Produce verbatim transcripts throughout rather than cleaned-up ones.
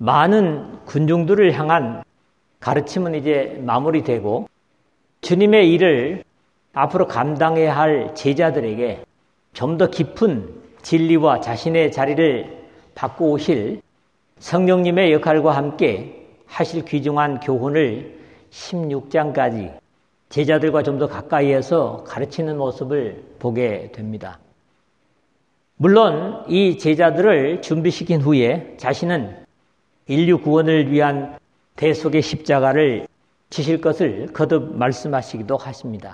많은 군중들을 향한 가르침은 이제 마무리되고 주님의 일을 앞으로 감당해야 할 제자들에게 좀 더 깊은 진리와 자신의 자리를 바꾸오실 성령님의 역할과 함께 하실 귀중한 교훈을 십육 장까지 제자들과 좀 더 가까이에서 가르치는 모습을 보게 됩니다. 물론 이 제자들을 준비시킨 후에 자신은 인류 구원을 위한 대속의 십자가를 지실 것을 거듭 말씀하시기도 하십니다.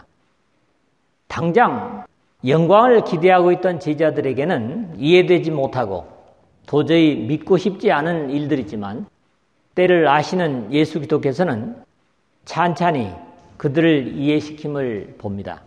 당장 영광을 기대하고 있던 제자들에게는 이해되지 못하고 도저히 믿고 싶지 않은 일들이지만 때를 아시는 예수 그리스도께서는 찬찬히 그들을 이해시킴을 봅니다.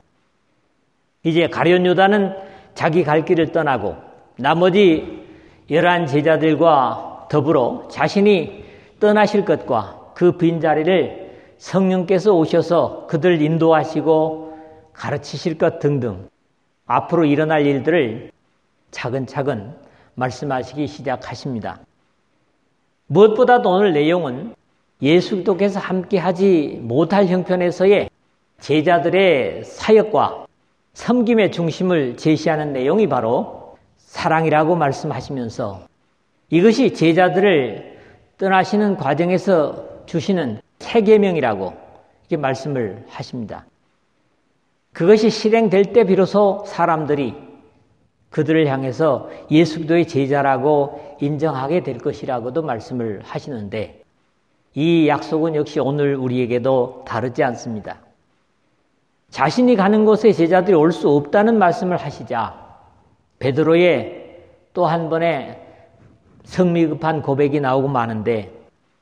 이제 가룟 유다는 자기 갈 길을 떠나고 나머지 열한 제자들과 더불어 자신이 떠나실 것과 그 빈자리를 성령께서 오셔서 그들을 인도하시고 가르치실 것 등등 앞으로 일어날 일들을 차근차근 말씀하시기 시작하십니다. 무엇보다도 오늘 내용은 예수 그리스도께서 함께하지 못할 형편에서의 제자들의 사역과 섬김의 중심을 제시하는 내용이 바로 사랑이라고 말씀하시면서 이것이 제자들을 떠나시는 과정에서 주시는 새 계명이라고 이렇게 말씀을 하십니다. 그것이 실행될 때 비로소 사람들이 그들을 향해서 예수 그리스도의 제자라고 인정하게 될 것이라고도 말씀을 하시는데 이 약속은 역시 오늘 우리에게도 다르지 않습니다. 자신이 가는 곳에 제자들이 올 수 없다는 말씀을 하시자 베드로의 또 한 번의 성미급한 고백이 나오고 마는데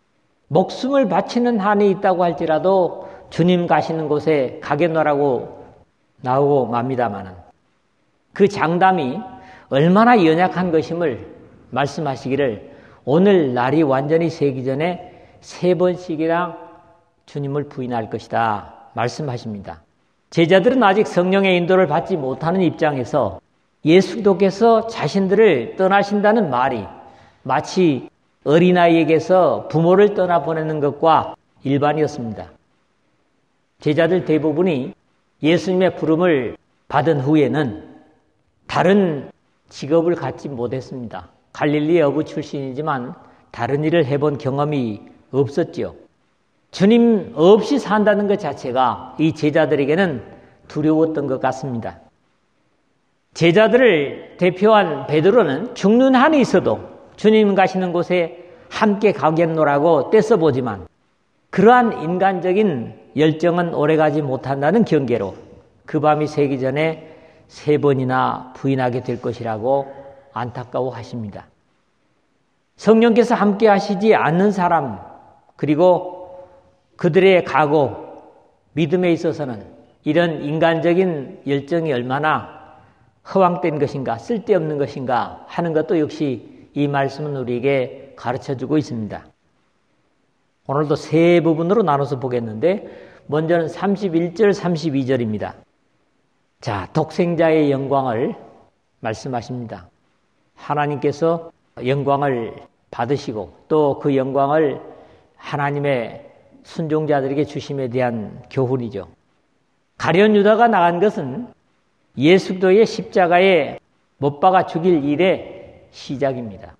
목숨을 바치는 한이 있다고 할지라도 주님 가시는 곳에 가겠노라고 나오고 맙니다마는 그 장담이 얼마나 연약한 것임을 말씀하시기를 오늘 날이 완전히 새기 전에 세 번씩이나 주님을 부인할 것이다 말씀하십니다. 제자들은 아직 성령의 인도를 받지 못하는 입장에서 예수 그리스도께서 자신들을 떠나신다는 말이 마치 어린아이에게서 부모를 떠나보내는 것과 일반이었습니다. 제자들 대부분이 예수님의 부름을 받은 후에는 다른 직업을 갖지 못했습니다. 갈릴리 어부 출신이지만 다른 일을 해본 경험이 없었지요. 주님 없이 산다는 것 자체가 이 제자들에게는 두려웠던 것 같습니다. 제자들을 대표한 베드로는 죽는 한이 있어도 주님 가시는 곳에 함께 가겠노라고 떼써보지만 그러한 인간적인 열정은 오래가지 못한다는 경계로 그 밤이 새기 전에 세 번이나 부인하게 될 것이라고 안타까워하십니다. 성령께서 함께 하시지 않는 사람 그리고 그들의 각오, 믿음에 있어서는 이런 인간적인 열정이 얼마나 허황된 것인가, 쓸데없는 것인가 하는 것도 역시 이 말씀은 우리에게 가르쳐주고 있습니다. 오늘도 세 부분으로 나눠서 보겠는데 먼저는 삼십일 절, 삼십이 절입니다. 자, 독생자의 영광을 말씀하십니다. 하나님께서 영광을 받으시고 또 그 영광을 하나님의 순종자들에게 주심에 대한 교훈이죠. 가룟 유다가 나간 것은 예수 그리스도의 십자가에 못 박아 죽일 일의 시작입니다.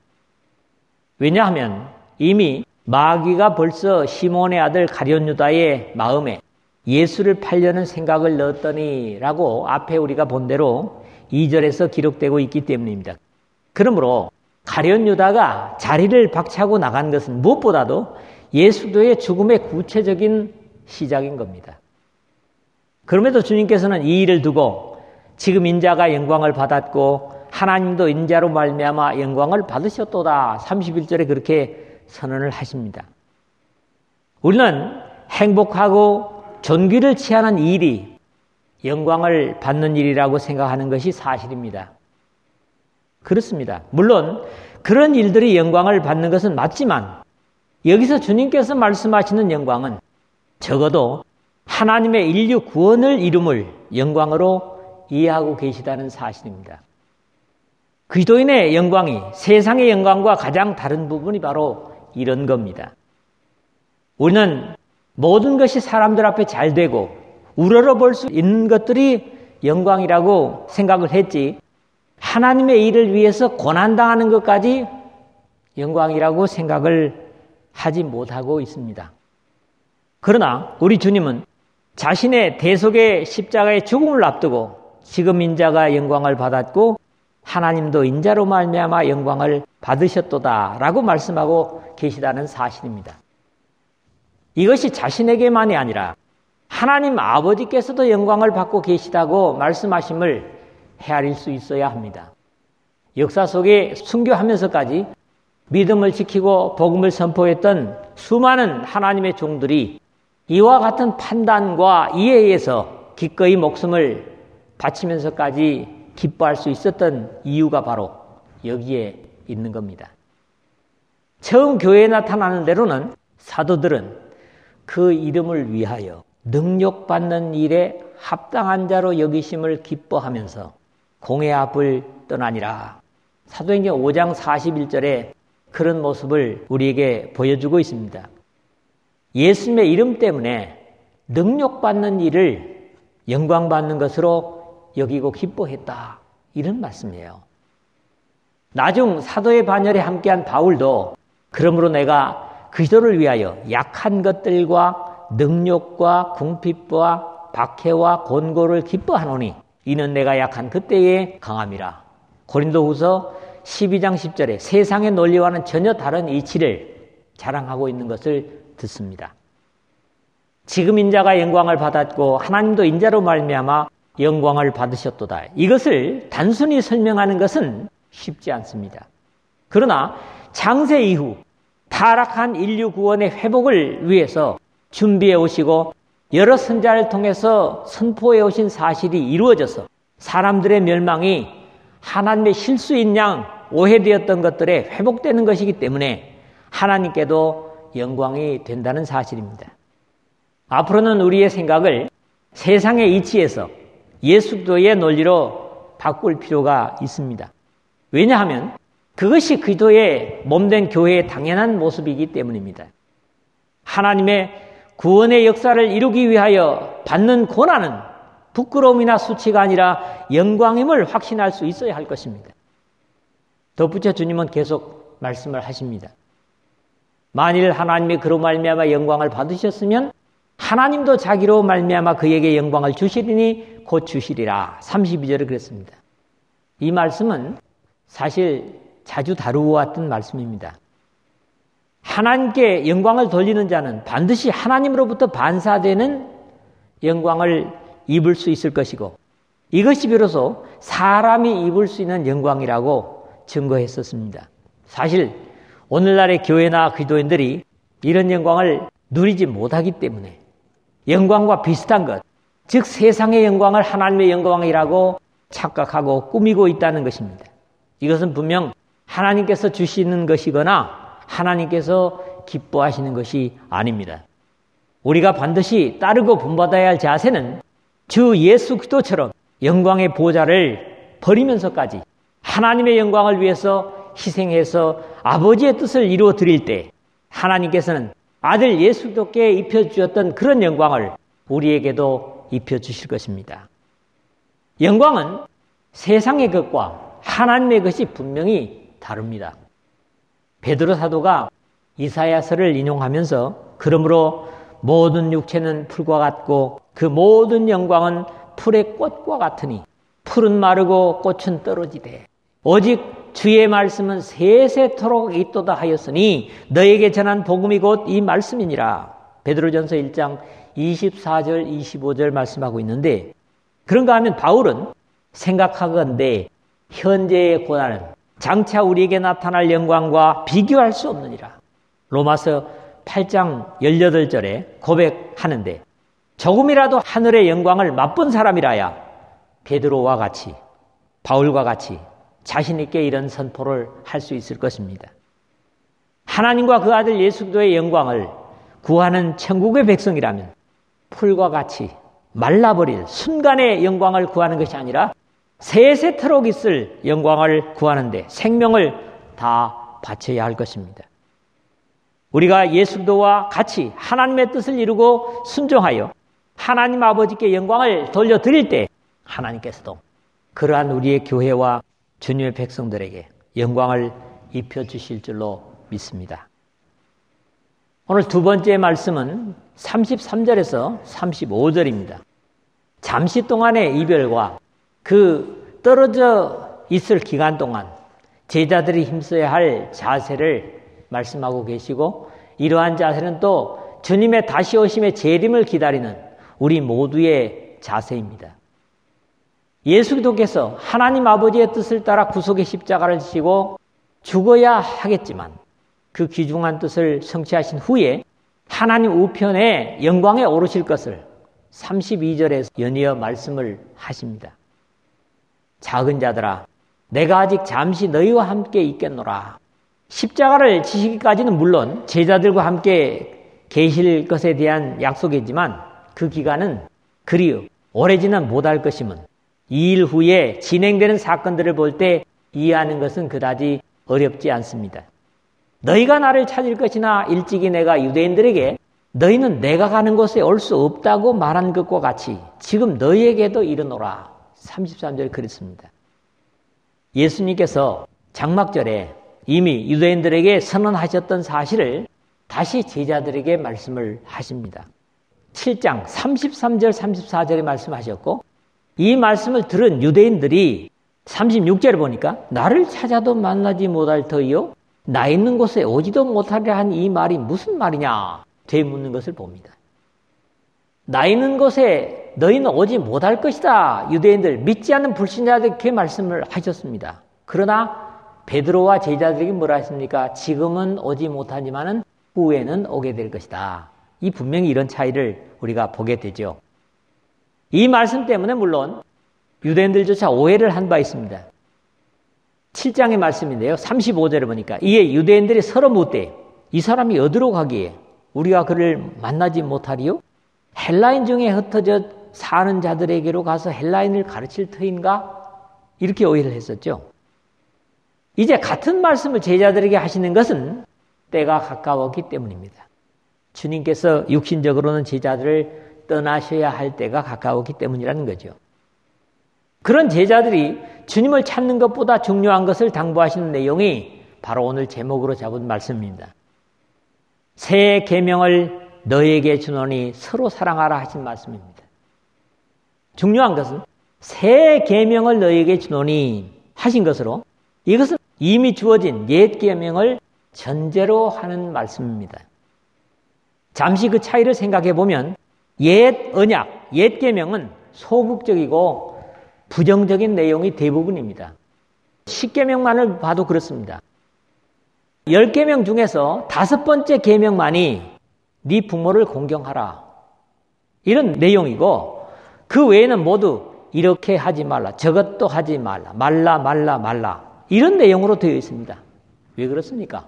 왜냐하면 이미 마귀가 벌써 시몬의 아들 가룟 유다의 마음에 예수를 팔려는 생각을 넣었더니라고 앞에 우리가 본 대로 이 절에서 기록되고 있기 때문입니다. 그러므로 가룟 유다가 자리를 박차고 나간 것은 무엇보다도 예수 그리스도의 죽음의 구체적인 시작인 겁니다. 그럼에도 주님께서는 이 일을 두고 지금 인자가 영광을 받았고 하나님도 인자로 말미암아 영광을 받으셨도다. 삼십일 절에 그렇게 선언을 하십니다. 우리는 행복하고 존귀를 취하는 일이 영광을 받는 일이라고 생각하는 것이 사실입니다. 그렇습니다. 물론 그런 일들이 영광을 받는 것은 맞지만 여기서 주님께서 말씀하시는 영광은 적어도 하나님의 인류 구원을 이룸을 영광으로 이해하고 계시다는 사실입니다. 그리스도인의 영광이 세상의 영광과 가장 다른 부분이 바로 이런 겁니다. 우리는 모든 것이 사람들 앞에 잘 되고 우러러볼 수 있는 것들이 영광이라고 생각을 했지, 하나님의 일을 위해서 고난당하는 것까지 영광이라고 생각을 하지 못하고 있습니다. 그러나 우리 주님은 자신의 대속의 십자가의 죽음을 앞두고 지금 인자가 영광을 받았고 하나님도 인자로 말미암아 영광을 받으셨도다라고 말씀하고 계시다는 사실입니다. 이것이 자신에게만이 아니라 하나님 아버지께서도 영광을 받고 계시다고 말씀하심을 헤아릴 수 있어야 합니다. 역사 속에 순교하면서까지 믿음을 지키고 복음을 선포했던 수많은 하나님의 종들이 이와 같은 판단과 이해에서 기꺼이 목숨을 바치면서까지 기뻐할 수 있었던 이유가 바로 여기에 있는 겁니다. 처음 교회에 나타나는 대로는 사도들은 그 이름을 위하여 능력받는 일에 합당한 자로 여기심을 기뻐하면서 공회 앞을 떠나니라. 사도행전 오 장 사십일 절에 그런 모습을 우리에게 보여주고 있습니다. 예수님의 이름 때문에 능력받는 일을 영광받는 것으로 여기고 기뻐했다. 이런 말씀이에요. 나중 사도의 반열에 함께한 바울도 그러므로 내가 그리스도를 위하여 약한 것들과 능력과 궁핍과 박해와 곤고를 기뻐하노니 이는 내가 약한 그때에 강함이라. 고린도후서 십이 장 십 절에 세상의 논리와는 전혀 다른 이치를 자랑하고 있는 것을 듣습니다. 지금 인자가 영광을 받았고 하나님도 인자로 말미암아 영광을 받으셨도다. 이것을 단순히 설명하는 것은 쉽지 않습니다. 그러나 창세 이후 타락한 인류 구원의 회복을 위해서 준비해 오시고 여러 선자를 통해서 선포해 오신 사실이 이루어져서 사람들의 멸망이 하나님의 실수인 양 오해되었던 것들에 회복되는 것이기 때문에 하나님께도 영광이 된다는 사실입니다. 앞으로는 우리의 생각을 세상의 이치에서 예수 그리스도의 논리로 바꿀 필요가 있습니다. 왜냐하면 그것이 그리스도의 몸된 교회의 당연한 모습이기 때문입니다. 하나님의 구원의 역사를 이루기 위하여 받는 고난은 부끄러움이나 수치가 아니라 영광임을 확신할 수 있어야 할 것입니다. 덧붙여 주님은 계속 말씀을 하십니다. 만일 하나님이 그로 말미암아 영광을 받으셨으면 하나님도 자기로 말미암아 그에게 영광을 주시리니 곧 주시리라. 삼십이 절에 그랬습니다. 이 말씀은 사실 자주 다루어왔던 말씀입니다. 하나님께 영광을 돌리는 자는 반드시 하나님으로부터 반사되는 영광을 입을 수 있을 것이고 이것이 비로소 사람이 입을 수 있는 영광이라고 증거했었습니다. 사실 오늘날의 교회나 기도인들이 이런 영광을 누리지 못하기 때문에 영광과 비슷한 것, 즉 세상의 영광을 하나님의 영광이라고 착각하고 꾸미고 있다는 것입니다. 이것은 분명 하나님께서 주시는 것이거나 하나님께서 기뻐하시는 것이 아닙니다. 우리가 반드시 따르고 본받아야 할 자세는 주 예수 그리스도처럼 영광의 보좌를 버리면서까지 하나님의 영광을 위해서 희생해서 아버지의 뜻을 이루어 드릴 때 하나님께서는 아들 예수 그리스도께 입혀주셨던 그런 영광을 우리에게도 입혀주실 것입니다. 영광은 세상의 것과 하나님의 것이 분명히 다릅니다. 베드로 사도가 이사야서를 인용하면서 그러므로 모든 육체는 풀과 같고 그 모든 영광은 풀의 꽃과 같으니 풀은 마르고 꽃은 떨어지되 오직 주의 말씀은 세세토록 있도다 하였으니 너에게 전한 복음이 곧 이 말씀이니라. 베드로전서 일 장 이십사 절 이십오 절 말씀하고 있는데 그런가 하면 바울은 생각하건대 현재의 고난은 장차 우리에게 나타날 영광과 비교할 수 없느니라. 로마서 팔 장 십팔 절에 고백하는데 조금이라도 하늘의 영광을 맛본 사람이라야 베드로와 같이 바울과 같이 자신 있게 이런 선포를 할 수 있을 것입니다. 하나님과 그 아들 예수 그리스도의 영광을 구하는 천국의 백성이라면 풀과 같이 말라버릴 순간의 영광을 구하는 것이 아니라 세세토록 있을 영광을 구하는데 생명을 다 바쳐야 할 것입니다. 우리가 예수 그리스도와 같이 하나님의 뜻을 이루고 순종하여 하나님 아버지께 영광을 돌려드릴 때 하나님께서도 그러한 우리의 교회와 주님의 백성들에게 영광을 입혀주실 줄로 믿습니다. 오늘 두 번째 말씀은 삼십삼 절에서 삼십오 절입니다. 잠시 동안의 이별과 그 떨어져 있을 기간 동안 제자들이 힘써야 할 자세를 말씀하고 계시고, 이러한 자세는 또 주님의 다시 오심의 재림을 기다리는 우리 모두의 자세입니다. 예수 그리스도께서 하나님 아버지의 뜻을 따라 구속의 십자가를 지시고 죽어야 하겠지만 그 귀중한 뜻을 성취하신 후에 하나님 우편에 영광에 오르실 것을 삼십이 절에서 연이어 말씀을 하십니다. 작은 자들아, 내가 아직 잠시 너희와 함께 있겠노라. 십자가를 지시기까지는 물론 제자들과 함께 계실 것에 대한 약속이지만 그 기간은 그리 오래지는 못할 것임은 이 일 후에 진행되는 사건들을 볼 때 이해하는 것은 그다지 어렵지 않습니다. 너희가 나를 찾을 것이나 일찍이 내가 유대인들에게 너희는 내가 가는 곳에 올 수 없다고 말한 것과 같이 지금 너희에게도 이르노라. 삼십삼 절에 그랬습니다. 예수님께서 장막절에 이미 유대인들에게 선언하셨던 사실을 다시 제자들에게 말씀을 하십니다. 칠 장 삼십삼 절 삼십사 절에 말씀하셨고, 이 말씀을 들은 유대인들이 삼십육 절에 보니까 나를 찾아도 만나지 못할 터이요 나 있는 곳에 오지도 못하리라 한 이 말이 무슨 말이냐 되묻는 것을 봅니다. 나 있는 곳에 너희는 오지 못할 것이다. 유대인들, 믿지 않는 불신자들에게 말씀을 하셨습니다. 그러나 베드로와 제자들에게 뭐라 했습니까? 지금은 오지 못하지만은 후에는 오게 될 것이다. 이 분명히 이런 차이를 우리가 보게 되죠. 이 말씀 때문에 물론 유대인들조차 오해를 한 바 있습니다. 칠 장의 말씀인데요. 삼십오 절에 보니까 이에 유대인들이 서로 묻되 이 사람이 어디로 가기에 우리가 그를 만나지 못하리요? 헬라인 중에 흩어져 사는 자들에게로 가서 헬라인을 가르칠 터인가? 이렇게 오해를 했었죠. 이제 같은 말씀을 제자들에게 하시는 것은 때가 가까웠기 때문입니다. 주님께서 육신적으로는 제자들을 떠나셔야 할 때가 가까웠기 때문이라는 거죠. 그런 제자들이 주님을 찾는 것보다 중요한 것을 당부하시는 내용이 바로 오늘 제목으로 잡은 말씀입니다. 새 계명을 너에게 주노니 서로 사랑하라 하신 말씀입니다. 중요한 것은 새 계명을 너에게 주노니 하신 것으로 이것은 이미 주어진 옛 계명을 전제로 하는 말씀입니다. 잠시 그 차이를 생각해 보면 옛 언약, 옛 계명은 소극적이고 부정적인 내용이 대부분입니다. 십 계명만을 봐도 그렇습니다. 열 계명 중에서 다섯 번째 계명만이 네 부모를 공경하라. 이런 내용이고 그 외에는 모두 이렇게 하지 말라, 저것도 하지 말라, 말라 말라 말라 이런 내용으로 되어 있습니다. 왜 그렇습니까?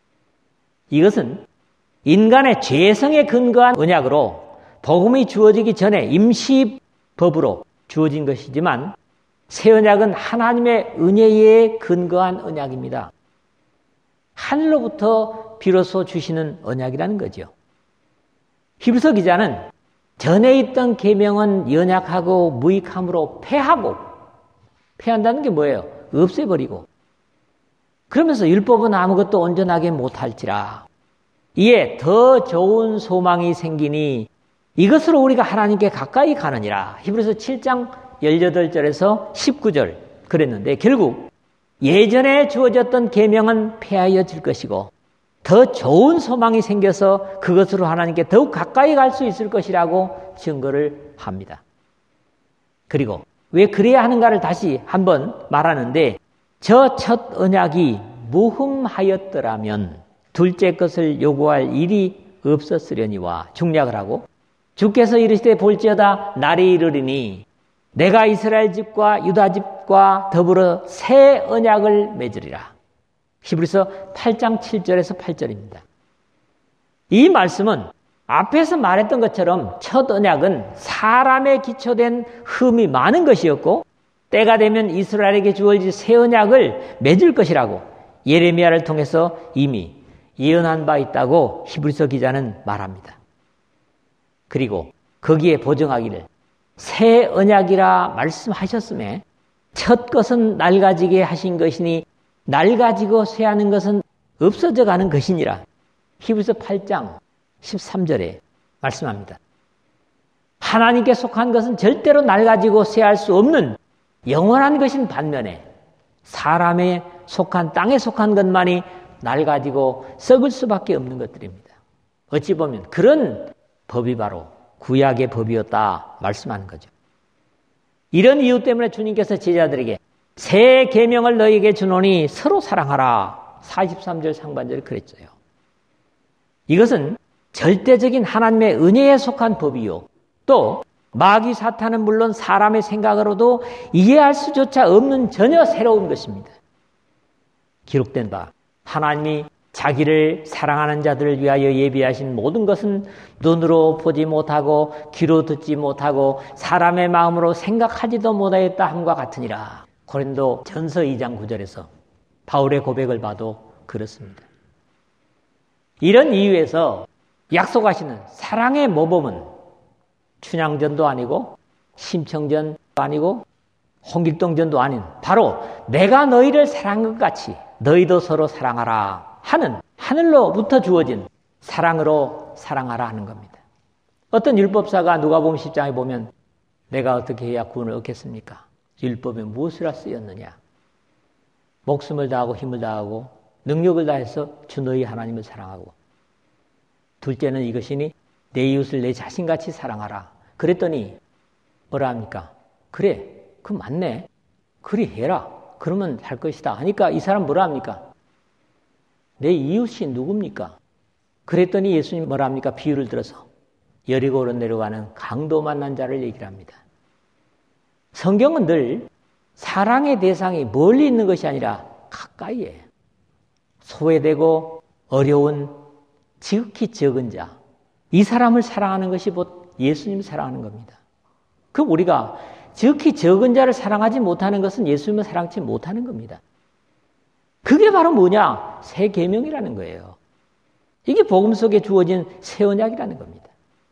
이것은 인간의 죄성에 근거한 언약으로 복음이 주어지기 전에 임시법으로 주어진 것이지만 새 언약은 하나님의 은혜에 근거한 언약입니다. 하늘로부터 비로소 주시는 언약이라는 거죠. 히브리서 기자는 전에 있던 계명은 연약하고 무익함으로 폐하고, 폐한다는 게 뭐예요? 없애버리고, 그러면서 율법은 아무것도 온전하게 못할지라 이에 더 좋은 소망이 생기니 이것으로 우리가 하나님께 가까이 가느니라. 히브리서 칠 장 십팔 절에서 십구 절 그랬는데 결국 예전에 주어졌던 계명은 폐하여질 것이고 더 좋은 소망이 생겨서 그것으로 하나님께 더욱 가까이 갈 수 있을 것이라고 증거를 합니다. 그리고 왜 그래야 하는가를 다시 한번 말하는데 저 첫 언약이 무흠하였더라면 둘째 것을 요구할 일이 없었으려니와 중략을 하고 주께서 이르시되 볼지어다 날이 이르리니 내가 이스라엘 집과 유다 집과 더불어 새 언약을 맺으리라. 히브리서 팔 장 칠 절에서 팔 절입니다. 이 말씀은 앞에서 말했던 것처럼 첫 언약은 사람에 기초된 흠이 많은 것이었고 때가 되면 이스라엘에게 주어질 새 언약을 맺을 것이라고 예레미야를 통해서 이미 예언한 바 있다고 히브리서 기자는 말합니다. 그리고 거기에 보정하기를 새 언약이라 말씀하셨음에 첫 것은 낡아지게 하신 것이니 낡아지고 쇠하는 것은 없어져 가는 것이니라. 히브리서 팔 장 십삼 절에 말씀합니다. 하나님께 속한 것은 절대로 낡아지고 쇠할 수 없는 영원한 것인 반면에 사람에 속한 땅에 속한 것만이 낡아지고 썩을 수밖에 없는 것들입니다. 어찌 보면 그런 법이 바로 구약의 법이었다 말씀하는 거죠. 이런 이유 때문에 주님께서 제자들에게 새 계명을 너희에게 주노니 서로 사랑하라. 사십삼 절 상반절에 그랬어요. 이것은 절대적인 하나님의 은혜에 속한 법이요. 또 마귀 사탄은 물론 사람의 생각으로도 이해할 수조차 없는 전혀 새로운 것입니다. 기록된 바 하나님이 자기를 사랑하는 자들을 위하여 예비하신 모든 것은 눈으로 보지 못하고 귀로 듣지 못하고 사람의 마음으로 생각하지도 못하였다 함과 같으니라. 고린도 전서 이 장 구 절에서 바울의 고백을 봐도 그렇습니다. 이런 이유에서 약속하시는 사랑의 모범은 춘향전도 아니고 심청전도 아니고 홍길동전도 아닌 바로 내가 너희를 사랑한 것 같이 너희도 서로 사랑하라 하는 하늘로부터 주어진 사랑으로 사랑하라 하는 겁니다. 어떤 율법사가 누가복음 십 장에 보면 내가 어떻게 해야 구원을 얻겠습니까? 율법에 무엇이라 쓰였느냐? 목숨을 다하고 힘을 다하고 능력을 다해서 주 너희 하나님을 사랑하고 둘째는 이것이니 내 이웃을 내 자신같이 사랑하라. 그랬더니 뭐라 합니까? 그래, 그 맞네. 그리 해라. 그러면 할 것이다. 하니까 이 사람 뭐라 합니까? 내 이웃이 누굽니까? 그랬더니 예수님 뭐라 합니까? 비유를 들어서 여리고로 내려가는 강도 만난 자를 얘기를 합니다. 성경은 늘 사랑의 대상이 멀리 있는 것이 아니라 가까이에 소외되고 어려운 지극히 적은 자, 이 사람을 사랑하는 것이 곧 예수님을 사랑하는 겁니다. 그럼 우리가 지극히 적은 자를 사랑하지 못하는 것은 예수님을 사랑치 못하는 겁니다. 그게 바로 뭐냐? 새 계명이라는 거예요. 이게 복음 속에 주어진 새 언약이라는 겁니다.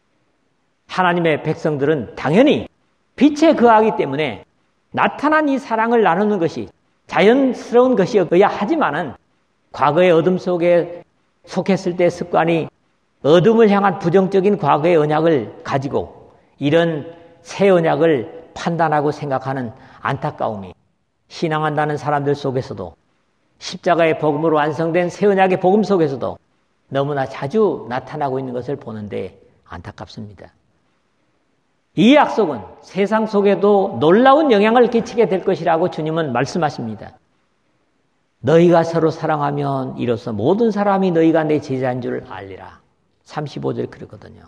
하나님의 백성들은 당연히 빛에 거하기 때문에 나타난 이 사랑을 나누는 것이 자연스러운 것이어야 하지만은 과거의 어둠 속에 속했을 때 습관이 어둠을 향한 부정적인 과거의 언약을 가지고 이런 새 언약을 판단하고 생각하는 안타까움이 신앙한다는 사람들 속에서도 십자가의 복음으로 완성된 새 언약의 복음 속에서도 너무나 자주 나타나고 있는 것을 보는데 안타깝습니다. 이 약속은 세상 속에도 놀라운 영향을 끼치게 될 것이라고 주님은 말씀하십니다. 너희가 서로 사랑하면 이로써 모든 사람이 너희가 내 제자인 줄 알리라. 삼십오 절 그러거든요.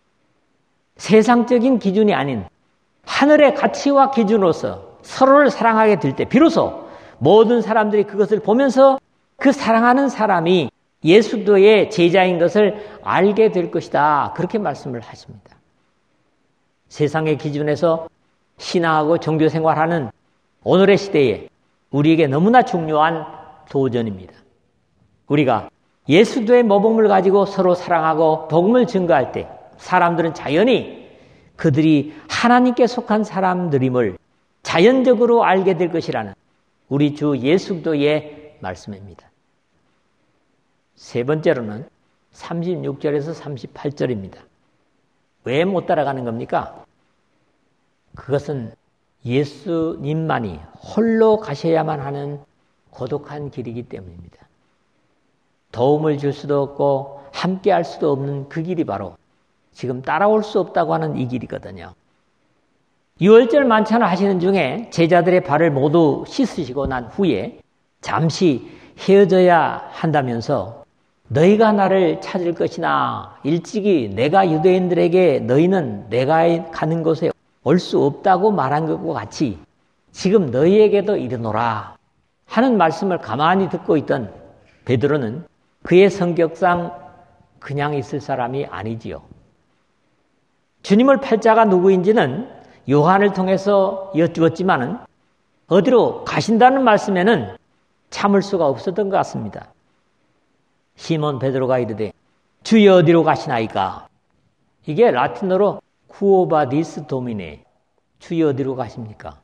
세상적인 기준이 아닌 하늘의 가치와 기준으로서 서로를 사랑하게 될 때 비로소 모든 사람들이 그것을 보면서 그 사랑하는 사람이 예수도의 제자인 것을 알게 될 것이다. 그렇게 말씀을 하십니다. 세상의 기준에서 신앙하고 종교생활하는 오늘의 시대에 우리에게 너무나 중요한 도전입니다. 우리가 예수도의 모범을 가지고 서로 사랑하고 복음을 증거할 때 사람들은 자연히 그들이 하나님께 속한 사람들임을 자연적으로 알게 될 것이라는 우리 주 예수도의 말씀입니다. 세 번째로는 삼십육 절에서 삼십팔 절입니다. 왜 못 따라가는 겁니까? 그것은 예수님만이 홀로 가셔야만 하는 고독한 길이기 때문입니다. 도움을 줄 수도 없고 함께 할 수도 없는 그 길이 바로 지금 따라올 수 없다고 하는 이 길이거든요. 유월절 만찬을 하시는 중에 제자들의 발을 모두 씻으시고 난 후에 잠시 헤어져야 한다면서 너희가 나를 찾을 것이나 일찍이 내가 유대인들에게 너희는 내가 가는 곳에 올 수 없다고 말한 것과 같이 지금 너희에게도 이르노라 하는 말씀을 가만히 듣고 있던 베드로는 그의 성격상 그냥 있을 사람이 아니지요. 주님을 팔 자가 누구인지는 요한을 통해서 여쭈었지만은 어디로 가신다는 말씀에는 참을 수가 없었던 것 같습니다. 시몬 베드로가 이르되 주여 어디로 가시나이까? 이게 라틴어로 쿠오바디스 도미네, 주여 어디로 가십니까?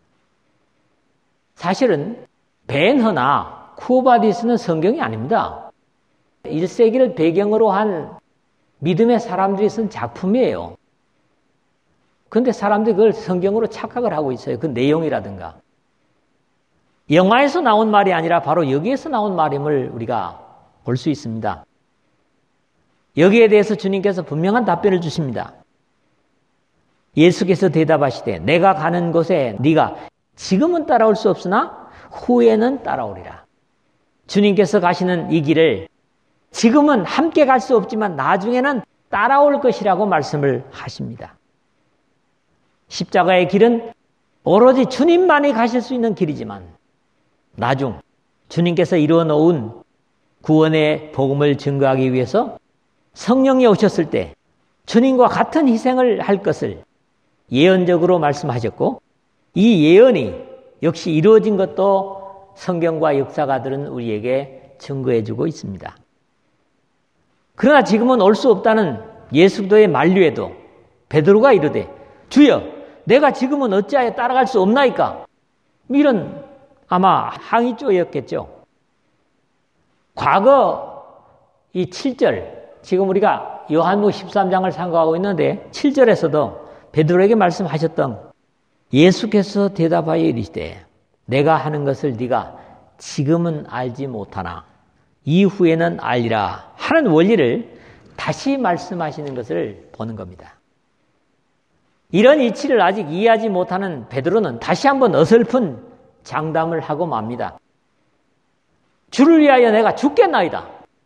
사실은 벤허나 쿠오바디스는 성경이 아닙니다. 일 세기를 배경으로 한 믿음의 사람들이 쓴 작품이에요. 그런데 사람들이 그걸 성경으로 착각을 하고 있어요. 그 내용이라든가. 영화에서 나온 말이 아니라 바로 여기에서 나온 말임을 우리가 볼 수 있습니다. 여기에 대해서 주님께서 분명한 답변을 주십니다. 예수께서 대답하시되 내가 가는 곳에 네가 지금은 따라올 수 없으나 후에는 따라오리라. 주님께서 가시는 이 길을 지금은 함께 갈 수 없지만 나중에는 따라올 것이라고 말씀을 하십니다. 십자가의 길은 오로지 주님만이 가실 수 있는 길이지만 나중 주님께서 이루어 놓은 구원의 복음을 증거하기 위해서 성령이 오셨을 때 주님과 같은 희생을 할 것을 예언적으로 말씀하셨고 이 예언이 역시 이루어진 것도 성경과 역사가들은 우리에게 증거해주고 있습니다. 그러나 지금은 올 수 없다는 예수도의 만류에도 베드로가 이르되 주여 내가 지금은 어찌하여 따라갈 수 없나이까? 이런 아마 항의조였겠죠. 과거 이 칠 절, 지금 우리가 요한복음 십삼 장을 상고하고 있는데 칠 절에서도 베드로에게 말씀하셨던 예수께서 대답하여 이르시되 내가 하는 것을 네가 지금은 알지 못하나 이후에는 알리라 하는 원리를 다시 말씀하시는 것을 보는 겁니다. 이런 이치를 아직 이해하지 못하는 베드로는 다시 한번 어설픈 장담을 하고 맙니다. 주를 위하여 내가 죽겠나이다.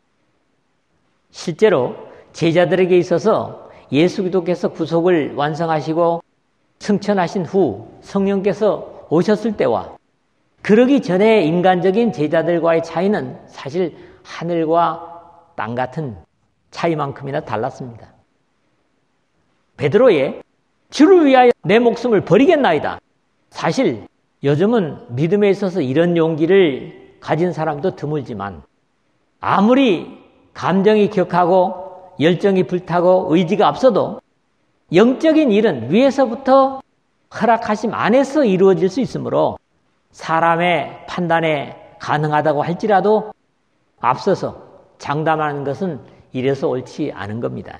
실제로 제자들에게 있어서 예수 그리스도께서 구속을 완성하시고 승천하신 후 성령께서 오셨을 때와 그러기 전에 인간적인 제자들과의 차이는 사실 하늘과 땅 같은 차이만큼이나 달랐습니다. 베드로의 주를 위하여 내 목숨을 버리겠나이다. 사실 요즘은 믿음에 있어서 이런 용기를 가진 사람도 드물지만 아무리 감정이 격하고 열정이 불타고 의지가 앞서도 영적인 일은 위에서부터 허락하심 안에서 이루어질 수 있으므로 사람의 판단에 가능하다고 할지라도 앞서서 장담하는 것은 이래서 옳지 않은 겁니다.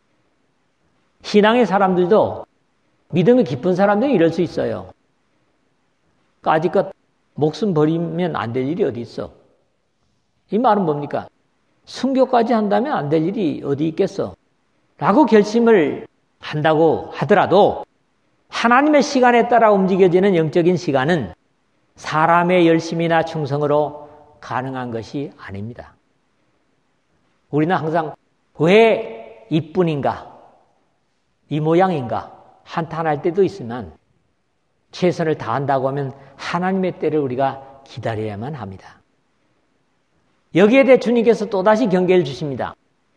신앙의 사람들도 믿음이 깊은 사람들이 이럴 수 있어요. 까짓것 목숨 버리면 안 될 일이 어디 있어? 이 말은 뭡니까? 순교까지 한다면 안 될 일이 어디 있겠어? 라고 결심을 한다고 하더라도 하나님의 시간에 따라 움직여지는 영적인 시간은 사람의 열심이나 충성으로 가능한 것이 아닙니다. 우리는 항상 왜 이뿐인가? 이 모양인가? 한탄할 때도 있으면 최선을 다한다고 하면 하나님의 때를 우리가 기다려야만 합니다. 여기에 대해 주님께서 또다시 경계를 주십니다.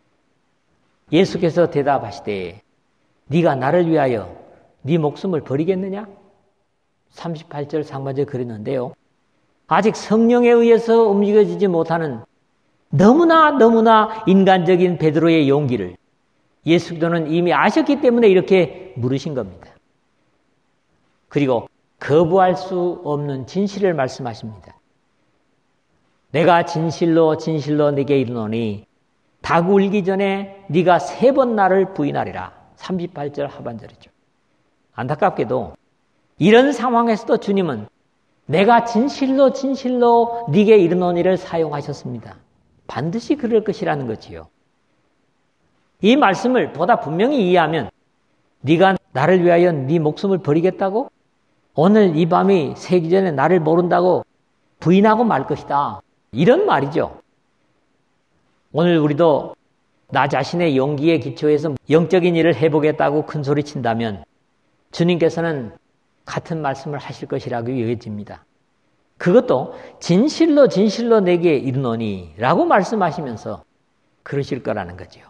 예수께서 대답하시되 네가 나를 위하여 네 목숨을 버리겠느냐? 삼십팔 절 상반절에 그랬는데요. 아직 성령에 의해서 움직여지지 못하는 너무나 너무나 인간적인 베드로의 용기를 예수 그리스도는 이미 아셨기 때문에 이렇게 물으신 겁니다. 그리고 거부할 수 없는 진실을 말씀하십니다. 내가 진실로 진실로 네게 이르노니 닭 울기 전에 네가 세 번 나를 부인하리라. 삼십팔 절 하반절이죠. 안타깝게도 이런 상황에서도 주님은 내가 진실로 진실로 네게 이르노니를 사용하셨습니다. 반드시 그럴 것이라는 거지요. 이 말씀을 보다 분명히 이해하면 네가 나를 위하여 네 목숨을 버리겠다고? 오늘 이 밤이 새기 전에 나를 모른다고 부인하고 말 것이다. 이런 말이죠. 오늘 우리도 나 자신의 용기에 기초해서 영적인 일을 해보겠다고 큰 소리 친다면 주님께서는 같은 말씀을 하실 것이라고 여겨집니다. 그것도 진실로 진실로 내게 이르노니 라고 말씀하시면서 그러실 거라는 거죠.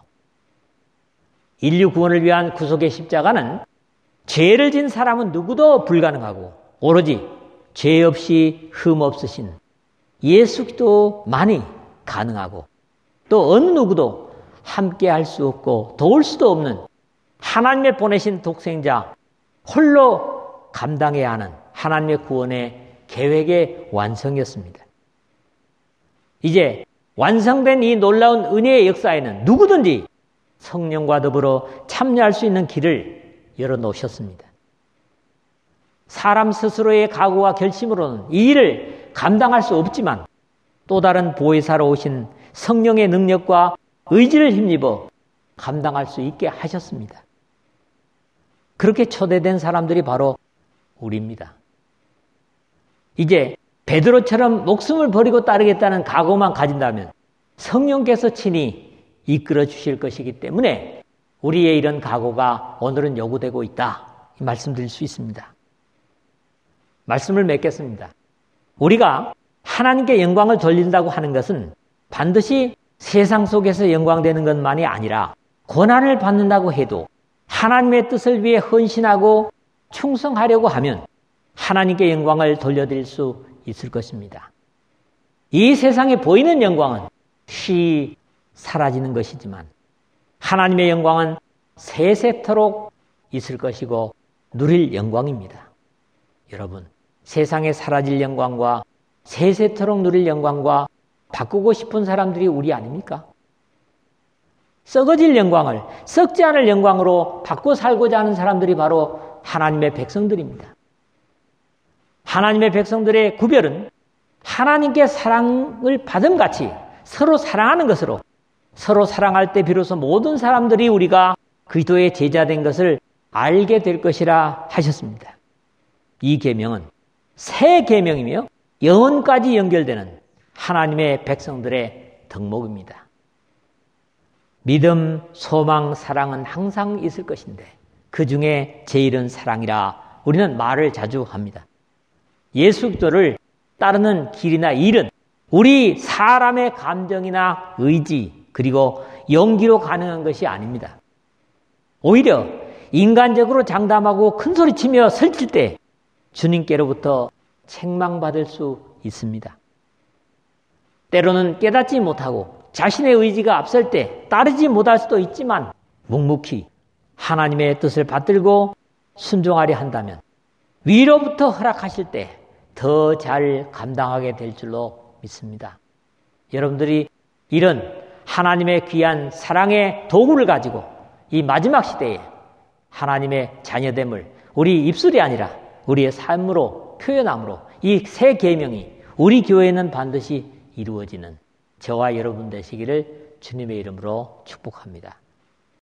인류 구원을 위한 구속의 십자가는 죄를 진 사람은 누구도 불가능하고 오로지 죄 없이 흠 없으신 예수 그리스도만이 가능하고 또 어느 누구도 함께 할 수 없고 도울 수도 없는 하나님의 보내신 독생자 홀로 감당해야 하는 하나님의 구원의 계획의 완성이었습니다. 이제 완성된 이 놀라운 은혜의 역사에는 누구든지 성령과 더불어 참여할 수 있는 길을 열어놓으셨습니다. 사람 스스로의 각오와 결심으로는 이 일을 감당할 수 없지만 또 다른 보혜사로 오신 성령의 능력과 의지를 힘입어 감당할 수 있게 하셨습니다. 그렇게 초대된 사람들이 바로 우리입니다. 이제 베드로처럼 목숨을 버리고 따르겠다는 각오만 가진다면 성령께서 친히 이끌어 주실 것이기 때문에 우리의 이런 각오가 오늘은 요구되고 있다, 말씀드릴 수 있습니다. 말씀을 맺겠습니다. 우리가 하나님께 영광을 돌린다고 하는 것은 반드시 세상 속에서 영광되는 것만이 아니라 고난을 받는다고 해도 하나님의 뜻을 위해 헌신하고 충성하려고 하면 하나님께 영광을 돌려드릴 수 있을 것입니다. 이 세상에 보이는 영광은 쉬 사라지는 것이지만 하나님의 영광은 세세토록 있을 것이고 누릴 영광입니다. 여러분, 세상에 사라질 영광과 세세토록 누릴 영광과 바꾸고 싶은 사람들이 우리 아닙니까? 썩어질 영광을 썩지 않을 영광으로 바꿔 살고자 하는 사람들이 바로 하나님의 백성들입니다. 하나님의 백성들의 구별은 하나님께 사랑을 받은 같이 서로 사랑하는 것으로, 서로 사랑할 때 비로소 모든 사람들이 우리가 그리스도의 제자된 것을 알게 될 것이라 하셨습니다. 이 계명은 새 계명이며 영원까지 연결되는 하나님의 백성들의 덕목입니다. 믿음, 소망, 사랑은 항상 있을 것인데 그 중에 제일은 사랑이라 우리는 말을 자주 합니다. 예수 그리스도를 따르는 길이나 일은 우리 사람의 감정이나 의지 그리고 용기로 가능한 것이 아닙니다. 오히려 인간적으로 장담하고 큰소리치며 설칠 때 주님께로부터 책망받을 수 있습니다. 때로는 깨닫지 못하고 자신의 의지가 앞설 때 따르지 못할 수도 있지만 묵묵히 하나님의 뜻을 받들고 순종하려 한다면 위로부터 허락하실 때 더 잘 감당하게 될 줄로 믿습니다. 여러분들이 이런 하나님의 귀한 사랑의 도구를 가지고 이 마지막 시대에 하나님의 자녀됨을 우리 입술이 아니라 우리의 삶으로 표현함으로 이 새 계명이 우리 교회에는 반드시 이루어지는 저와 여러분 되시기를 주님의 이름으로 축복합니다.